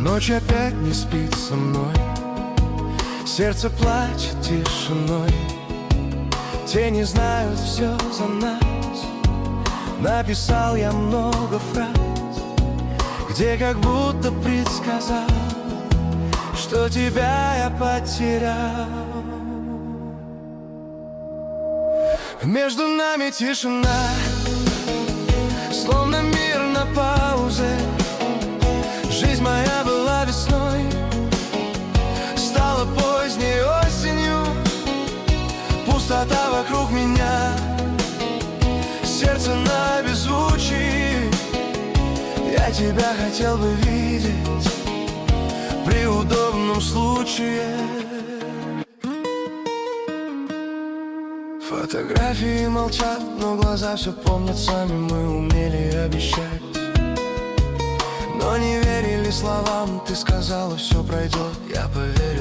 Ночь опять не спит со мной, сердце плачет тишиной. Тени знают все за нас. Написал я много фраз, где как будто предсказал, что тебя я потерял. Между нами тишина, словно мир на паузе. Жизнь моя была весной, стала поздней осенью. Пустота вокруг меня, сердце на беззвучии. Я тебя хотел бы видеть при удобном случае. Фотографии молчат, но глаза все помнят сами. Мы умели обещать, но не верили словам. Ты сказала, все пройдет, я поверил.